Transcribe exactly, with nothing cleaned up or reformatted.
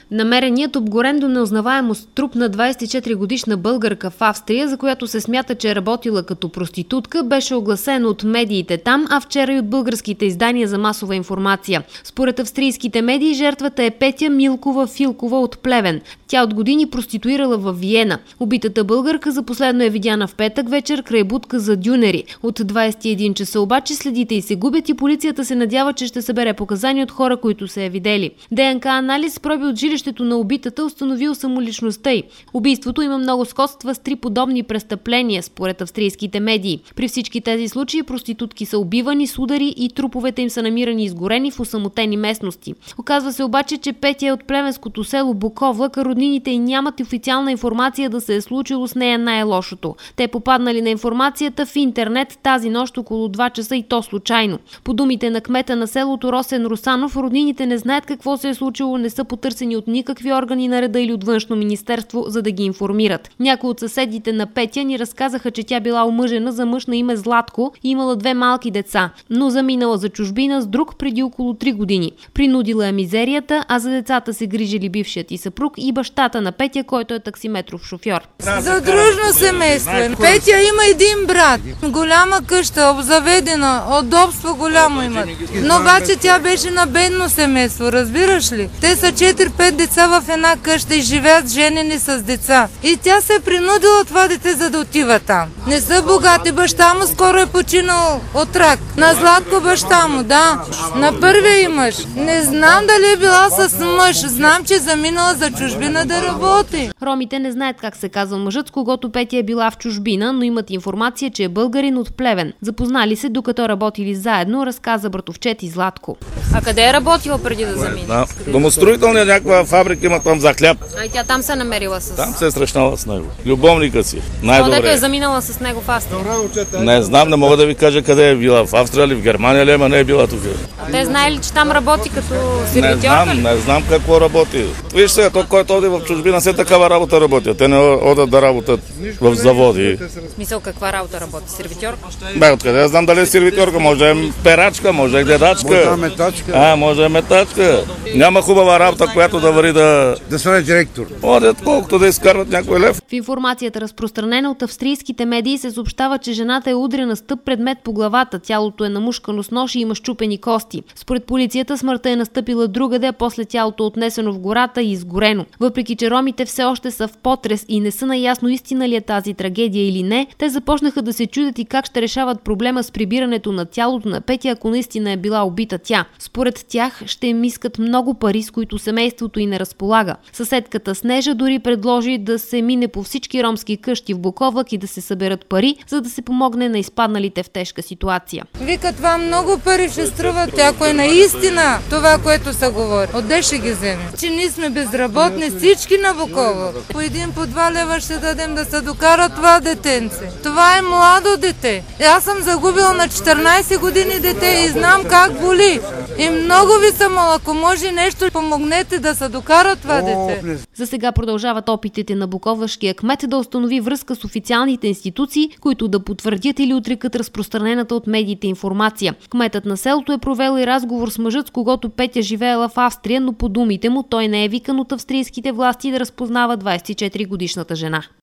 Намереният обгорен до неузнаваемост труп на двадесет и четири годишна българка в Австрия, за която се смята, че е работила като проститутка, беше огласен от медиите там, а вчера и от българските издания за масова информация. Според австрийските медии, жертвата е Петя Милкова Филкова от Плевен. Тя от години проституирала във Виена. Убитата българка за последно е видяна в петък вечер край будка за дюнери. От двадесет и един часа обаче следите й се губят и полицията се надява, че ще събере показания от хора, които се е видели. ДНК анализ с проби от жилището на убитата установил самоличността й. Убийството има много сходства с три подобни престъпления, според австрийските медии. При всички тези случаи проститутки са убивани с удари и труповете им са намирани изгорени в осамотени местности. Оказва се обаче, че Петя е от плевенското село Буковлък, а роднините й нямат официална информация да се е случило с нея най-лошото. Те попаднали на информацията в интернет тази нощ около два часа и то случайно. По думите на кмета на селото Росен Русанов, роднините не знаят какво се е случило, не са потърсени от никакви органи на реда или от Външно министерство, за да ги информират. Някои от съседите на Петя ни разказаха, че тя била омъжена за мъж на име Златко и имала две малки деца, но заминала за чужбина с друг преди около три години. Принудила е мизерията, а за децата се грижили бившият и съпруг и бащата на Петя, който е таксиметров шофьор. Задружно семейство. Петя има един брат. Голяма къща, обзаведена, удобство голямо имат. Но обаче тя беше на бедно семейство, разбираш ли? Те са четири-пет деца в една къща и живеят женени с деца. И тя се е принудила това дете, за да отива там. Не са богати, баща му скоро е починал от рак. На Златко баща му, да. На първия и мъж. Не знам дали е била с мъж. Знам, че е заминала за чужбина да работи. Ромите не знаят как се казва мъжът, с когото Петя е била в чужбина, но имат информация, че е българин от Плевен. Запознали се, докато работили заедно, разказа братовчет и Златко. А къде е работила преди да замине? Да. Домостроителна някаква фабрика има там за хляб. А и тя там се намерила с... Там се е срещнала с него. Любовника си. Най-добре. Където е заминала с него в Австрия? Не знам, не мога да ви кажа къде е била. В Австрия или в Германия ли, ама не е била тук. А те знае ли, че там работи като сервитьорка? Не знам, не знам какво работи. Виж сега, той, който оди в чужбина, все такава работа работи. Те не одат да работят в заводи. В смисъл, каква работа работи? Сервитьорка? Бе, откъде я знам дали е сервитьорка, може да е перачка, може да е гледачка. Може да е метачка. А, може да е метачка. Няма хубава работа, която да вари да... Да стане директор. Одят колкото да изкарват някой лев. В информацията, разпространена от австрийските медии, се съобщава, че жената е удрена с тъп предмет по главата, тялото е намушкано с нож и има счупени кости. Според полицията смъртта е настъпила другаде, а после тялото е отнесено в гората и изгорено. Въпреки че ромите все още са в потрес и не са наясно истина ли е тази трагедия или не, те започнаха да се чудят и как ще решават проблема с прибирането на тялото на Петя, ако наистина е била убита тя. Според тях ще им искат много пари, с които семейството й не разполага. Съседката Снежа дори предложи да се мине по всички ромски къщи в Буковлък и да се съберат пари, за да се помогне на изпадналите в тежка ситуация. Вика, това много пари ще струва, ако е наистина това, което се говори. Отде ще ги вземе? Че ние сме безработни, всички на Буковлък. По един, по два лева ще дадем да се докара това детенце. Това е младо дете. Аз съм загубила на четиринадесет години дете и знам как боли. И много ви съм моля, ако може нещо, помогнете да се докара това дете. За сега продължават опитите на буковлъшкия кмет да установи връзка с официалните институции, които да потвърдят или отрекат разпространената от медиите информация. Кметът на селото е провел и разговор с мъжът, с когото Петя живеела в Австрия, но по думите му той не е викан от австрийските власти да разпознава двадесет и четири годишната жена.